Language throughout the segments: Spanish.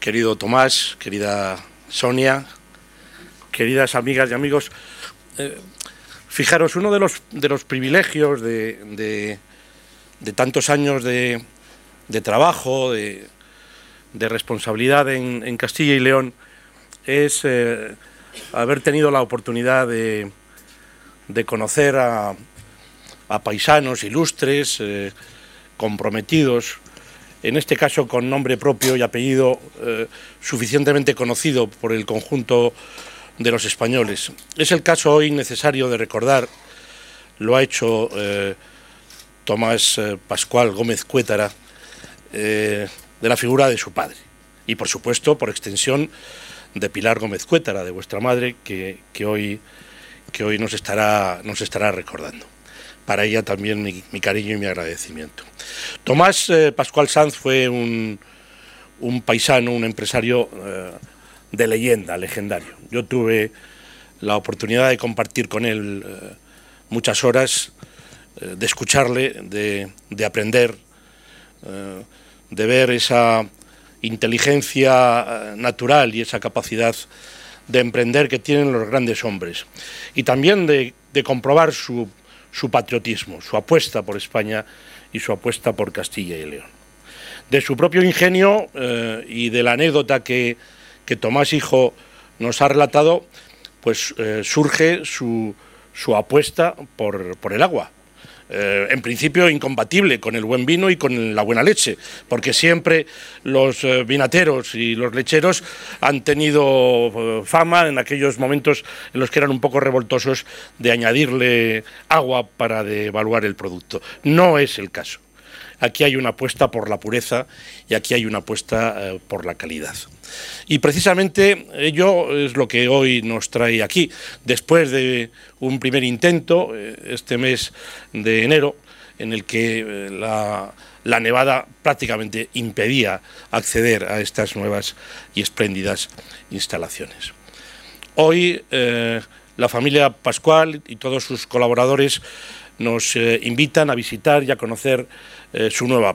querido Tomás, querida Sonia, queridas amigas y amigos, fijaros, uno de los privilegios de tantos años de trabajo, de responsabilidad en Castilla y León, es haber tenido la oportunidad de conocer a paisanos ilustres, comprometidos, en este caso con nombre propio y apellido suficientemente conocido por el conjunto de los españoles. Es el caso hoy necesario de recordar, lo ha hecho Tomás Pascual Gómez Cuétara, de la figura de su padre y, por supuesto, por extensión, de Pilar Gómez Cuétara, de vuestra madre, que hoy nos estará recordando. Para ella también mi cariño y mi agradecimiento. Tomás Pascual Sanz fue un paisano, un empresario de leyenda, legendario. Yo tuve la oportunidad de compartir con él muchas horas, de escucharle, de aprender, de ver esa inteligencia natural y esa capacidad de emprender que tienen los grandes hombres, y también de comprobar su patriotismo, su apuesta por España y su apuesta por Castilla y León. De su propio ingenio y de la anécdota que Tomás hijo nos ha relatado, pues surge su apuesta por el agua. En principio incompatible con el buen vino y con la buena leche, porque siempre los vinateros y los lecheros han tenido fama en aquellos momentos en los que eran un poco revoltosos de añadirle agua para devaluar el producto. No es el caso. Aquí hay una apuesta por la pureza y aquí hay una apuesta por la calidad. Y precisamente ello es lo que hoy nos trae aquí, después de un primer intento, este mes de enero, en el que la nevada prácticamente impedía acceder a estas nuevas y espléndidas instalaciones. Hoy la familia Pascual y todos sus colaboradores nos invitan a visitar y a conocer su nueva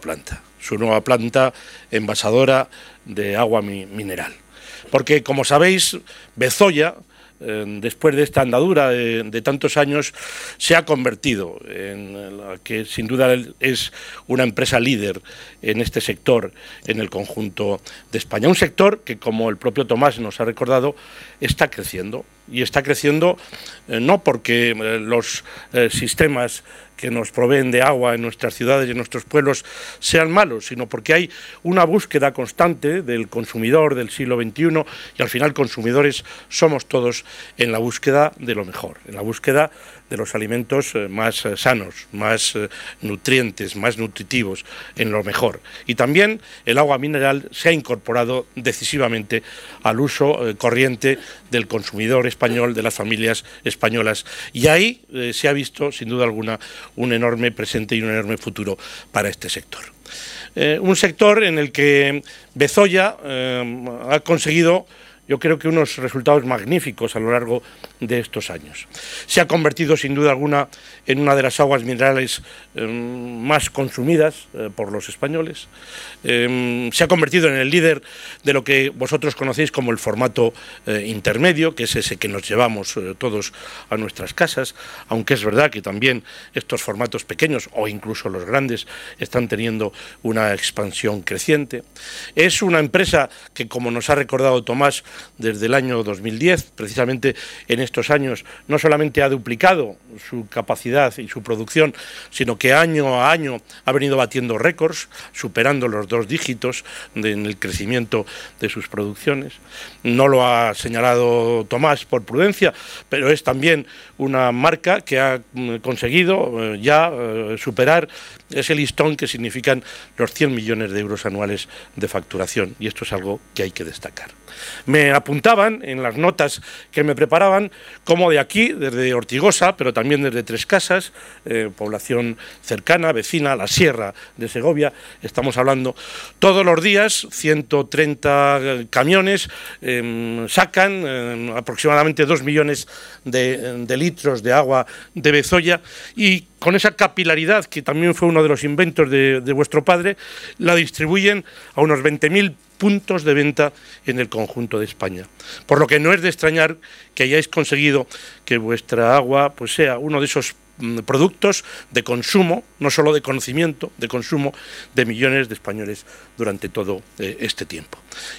planta envasadora de agua mineral. Porque, como sabéis, Bezoya, después de esta andadura de tantos años, se ha convertido en la que sin duda es una empresa líder en este sector en el conjunto de España. Un sector que, como el propio Tomás nos ha recordado, está creciendo. Y está creciendo no porque los sistemas que nos proveen de agua en nuestras ciudades y en nuestros pueblos sean malos, sino porque hay una búsqueda constante del consumidor del siglo XXI, y al final consumidores somos todos en la búsqueda de lo mejor, en la búsqueda de los alimentos más sanos, más nutrientes, más nutritivos, en lo mejor. Y también el agua mineral se ha incorporado decisivamente al uso corriente del consumidor español, de las familias españolas. Y ahí se ha visto, sin duda alguna, un enorme presente y un enorme futuro para este sector. Un sector en el que Bezoya ha conseguido, yo creo que unos resultados magníficos a lo largo de estos años. Se ha convertido sin duda alguna en una de las aguas minerales más consumidas por los españoles. Se ha convertido en el líder de lo que vosotros conocéis como el formato intermedio, que es ese que nos llevamos todos a nuestras casas, aunque es verdad que también estos formatos pequeños o incluso los grandes están teniendo una expansión creciente. Es una empresa que, como nos ha recordado Tomás, desde el año 2010, precisamente en estos años, no solamente ha duplicado su capacidad y su producción, sino que año a año ha venido batiendo récords, superando los 2 dígitos en el crecimiento de sus producciones. No lo ha señalado Tomás por prudencia, pero es también una marca que ha conseguido ya superar ese listón que significan los 100 millones de euros anuales de facturación, y esto es algo que hay que destacar. Me apuntaban en las notas que me preparaban como de aquí, desde Ortigosa, pero también desde Tres Casas, población cercana, vecina, la Sierra de Segovia, estamos hablando, todos los días 130 camiones sacan aproximadamente 2 millones de litros de agua de Bezoya, y con esa capilaridad, que también fue uno de los inventos de vuestro padre, la distribuyen a unos 20.000 puntos de venta en el conjunto de España. Por lo que no es de extrañar que hayáis conseguido que vuestra agua pues sea uno de esos productos de consumo, no solo de conocimiento, de consumo de millones de españoles durante todo este tiempo.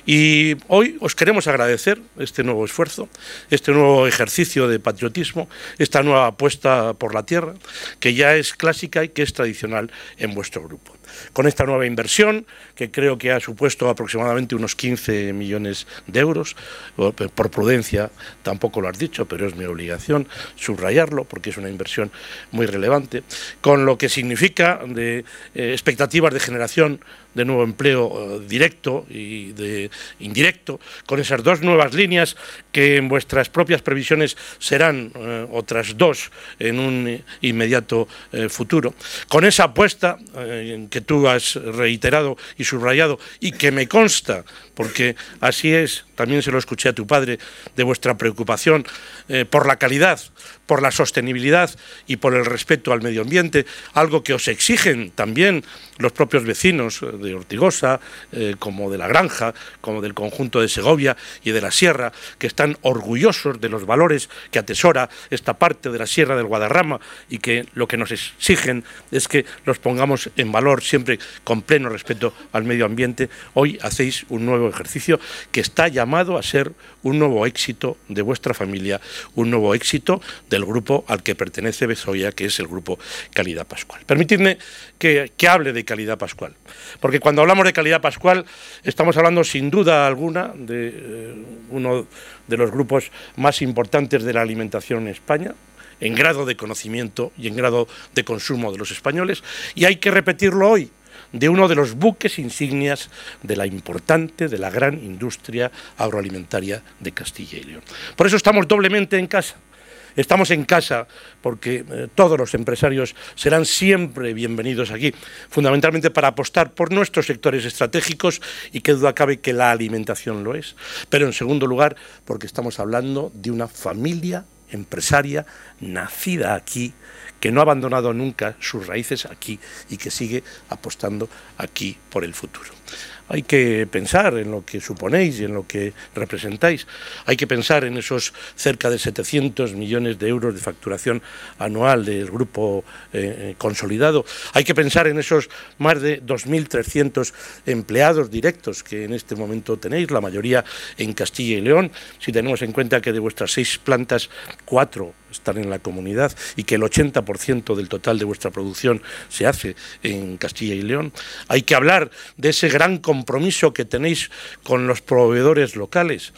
Y hoy os queremos agradecer este nuevo esfuerzo, este nuevo ejercicio de patriotismo, esta nueva apuesta por la tierra, que ya es clásica y que es tradicional en vuestro grupo. Con esta nueva inversión, que creo que ha supuesto aproximadamente unos 15 millones de euros, por prudencia tampoco lo has dicho, pero es mi obligación subrayarlo, porque es una inversión muy relevante, con lo que significa de expectativas de generación de nuevo empleo directo y de indirecto, con esas dos nuevas líneas que en vuestras propias previsiones serán otras dos en un inmediato futuro, con esa apuesta que tú has reiterado y subrayado y que me consta, porque así es, también se lo escuché a tu padre, de vuestra preocupación por la calidad, por la sostenibilidad y por el respeto al medio ambiente, algo que os exigen también los propios vecinos de Ortigosa, como de La Granja, como del conjunto de Segovia y de la Sierra, que están orgullosos de los valores que atesora esta parte de la Sierra del Guadarrama y que lo que nos exigen es que los pongamos en valor siempre con pleno respeto al medio ambiente. Hoy hacéis un nuevo ejercicio que está llamado a ser un nuevo éxito de vuestra familia, un nuevo éxito del grupo al que pertenece Bezoya, que es el grupo Calidad Pascual. Permitidme que hable de Calidad Pascual, porque cuando hablamos de Calidad Pascual estamos hablando sin duda alguna de uno de los grupos más importantes de la alimentación en España, en grado de conocimiento y en grado de consumo de los españoles, y hay que repetirlo hoy, de uno de los buques insignias de la importante, de la gran industria agroalimentaria de Castilla y León. Por eso estamos doblemente en casa. Estamos en casa porque todos los empresarios serán siempre bienvenidos aquí, fundamentalmente para apostar por nuestros sectores estratégicos y qué duda cabe que la alimentación lo es, pero en segundo lugar porque estamos hablando de una familia empresaria nacida aquí, que no ha abandonado nunca sus raíces aquí y que sigue apostando aquí por el futuro. Hay que pensar en lo que suponéis y en lo que representáis. Hay que pensar en esos cerca de 700 millones de euros de facturación anual del grupo consolidado. Hay que pensar en esos más de 2.300 empleados directos que en este momento tenéis, la mayoría en Castilla y León, si tenemos en cuenta que de vuestras 6 plantas, 4 están en la comunidad y que el 80% del total de vuestra producción se hace en Castilla y León. Hay que hablar de ese gran compromiso que tenéis con los proveedores locales.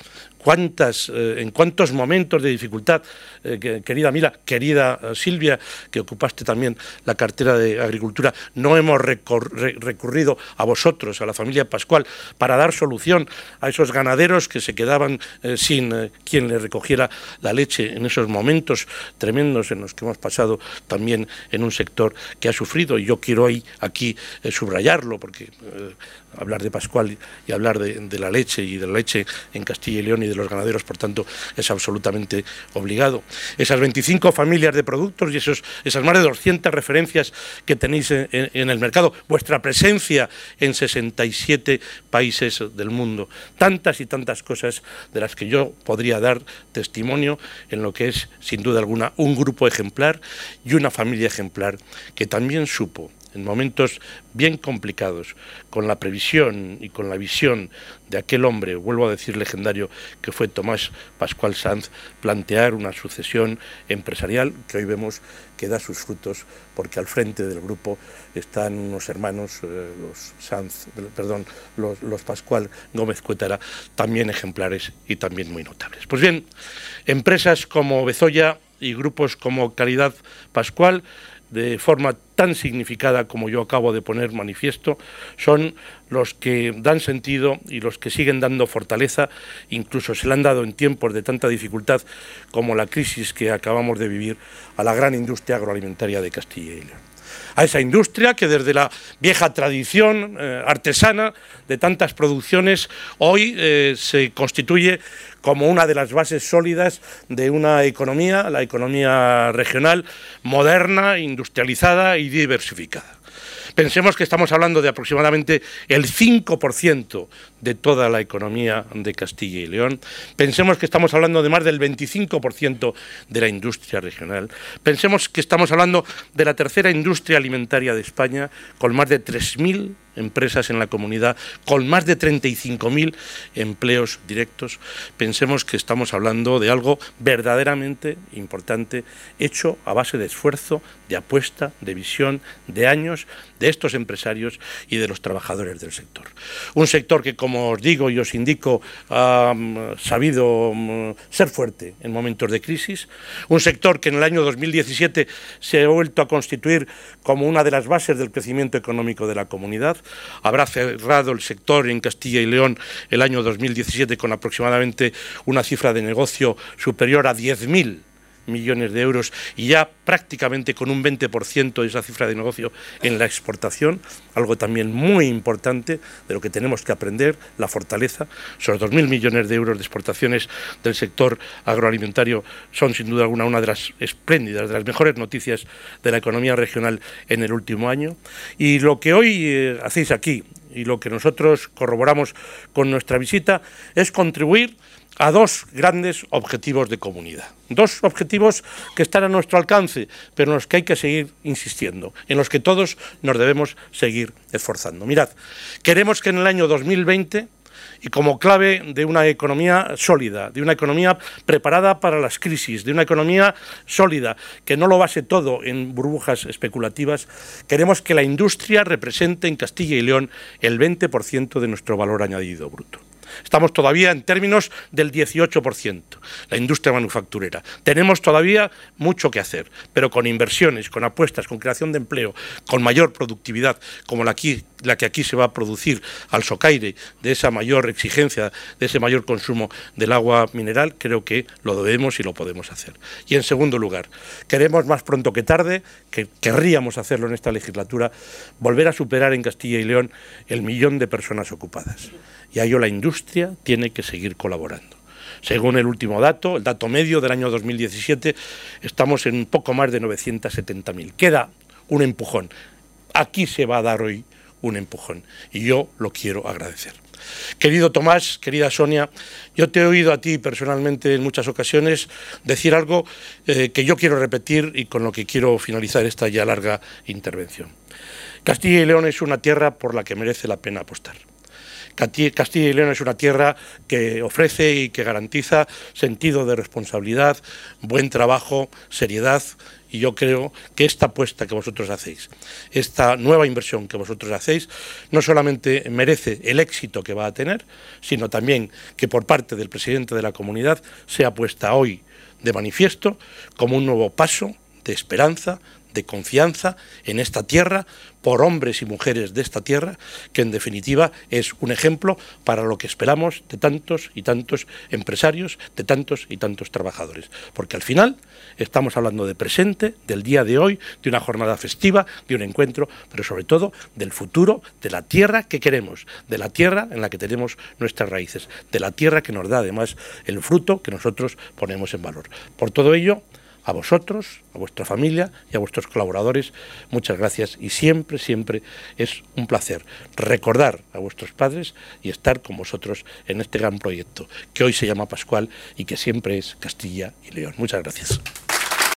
En cuántos momentos de dificultad, querida Mila, querida Silvia, que ocupaste también la cartera de Agricultura, no hemos recurrido a vosotros, a la familia Pascual, para dar solución a esos ganaderos que se quedaban sin quien les recogiera la leche en esos momentos tremendos en los que hemos pasado también en un sector que ha sufrido, y yo quiero aquí subrayarlo, porque hablar de Pascual y hablar de la leche y de la leche en Castilla y León y de los ganaderos, por tanto, es absolutamente obligado. Esas 25 familias de productos y esas más de 200 referencias que tenéis en el mercado, vuestra presencia en 67 países del mundo, tantas y tantas cosas de las que yo podría dar testimonio en lo que es, sin duda alguna, un grupo ejemplar y una familia ejemplar que también supo, en momentos bien complicados, con la previsión y con la visión de aquel hombre, vuelvo a decir legendario, que fue Tomás Pascual Sanz, plantear una sucesión empresarial que hoy vemos que da sus frutos, porque al frente del grupo están unos hermanos, los Pascual Gómez Cuétara, también ejemplares y también muy notables. Pues bien, empresas como Bezoya y grupos como Calidad Pascual, de forma tan significada como yo acabo de poner manifiesto, son los que dan sentido y los que siguen dando fortaleza, incluso se le han dado en tiempos de tanta dificultad como la crisis que acabamos de vivir, a la gran industria agroalimentaria de Castilla y León. A esa industria que desde la vieja tradición artesana de tantas producciones hoy se constituye como una de las bases sólidas de una economía, la economía regional, moderna, industrializada y diversificada. Pensemos que estamos hablando de aproximadamente el 5% de toda la economía de Castilla y León. Pensemos que estamos hablando de más del 25% de la industria regional. Pensemos que estamos hablando de la tercera industria alimentaria de España, con más de 3.000 empresas en la comunidad, con más de 35.000 empleos directos. Pensemos que estamos hablando de algo verdaderamente importante, hecho a base de esfuerzo, de apuesta, de visión, de años, de estos empresarios y de los trabajadores del sector. Un sector que, como os digo y os indico, ha sabido ser fuerte en momentos de crisis. Un sector que en el año 2017 se ha vuelto a constituir como una de las bases del crecimiento económico de la comunidad. Habrá cerrado el sector en Castilla y León el año 2017 con aproximadamente una cifra de negocio superior a 10.000 millones de euros y ya prácticamente con un 20% de esa cifra de negocio en la exportación, algo también muy importante de lo que tenemos que aprender, la fortaleza. Esos 2.000 millones de euros de exportaciones del sector agroalimentario son sin duda alguna una de las espléndidas, de las mejores noticias de la economía regional en el último año. Y lo que hoy hacéis aquí y lo que nosotros corroboramos con nuestra visita es contribuir a dos grandes objetivos de comunidad. Dos objetivos que están a nuestro alcance, pero en los que hay que seguir insistiendo, en los que todos nos debemos seguir esforzando. Mirad, queremos que en el año 2020, y como clave de una economía sólida, de una economía preparada para las crisis, de una economía sólida, que no lo base todo en burbujas especulativas, queremos que la industria represente en Castilla y León el 20% de nuestro valor añadido bruto. Estamos todavía en términos del 18%, la industria manufacturera. Tenemos todavía mucho que hacer, pero con inversiones, con apuestas, con creación de empleo, con mayor productividad, como la que aquí se va a producir al socaire de esa mayor exigencia, de ese mayor consumo del agua mineral, creo que lo debemos y lo podemos hacer. Y en segundo lugar, queremos más pronto que tarde, que querríamos hacerlo en esta legislatura, volver a superar en Castilla y León el 1.000.000 de personas ocupadas. Y a ello la industria tiene que seguir colaborando. Según el último dato, el dato medio del año 2017, estamos en un poco más de 970.000. Queda un empujón. Aquí se va a dar hoy un empujón y yo lo quiero agradecer. Querido Tomás, querida Sonia, yo te he oído a ti personalmente en muchas ocasiones decir algo que yo quiero repetir y con lo que quiero finalizar esta ya larga intervención. Castilla y León es una tierra por la que merece la pena apostar. Castilla y León es una tierra que ofrece y que garantiza sentido de responsabilidad, buen trabajo, seriedad, y yo creo que esta apuesta que vosotros hacéis, esta nueva inversión que vosotros hacéis, no solamente merece el éxito que va a tener, sino también que por parte del presidente de la comunidad sea puesta hoy de manifiesto como un nuevo paso de esperanza, de confianza en esta tierra, por hombres y mujeres de esta tierra, que en definitiva es un ejemplo para lo que esperamos de tantos y tantos empresarios, de tantos y tantos trabajadores. Porque al final estamos hablando de presente, del día de hoy, de una jornada festiva, de un encuentro, pero sobre todo del futuro, de la tierra que queremos, de la tierra en la que tenemos nuestras raíces, de la tierra que nos da además el fruto que nosotros ponemos en valor. Por todo ello, a vosotros, a vuestra familia y a vuestros colaboradores, muchas gracias y siempre, siempre es un placer recordar a vuestros padres y estar con vosotros en este gran proyecto que hoy se llama Pascual y que siempre es Castilla y León. Muchas gracias.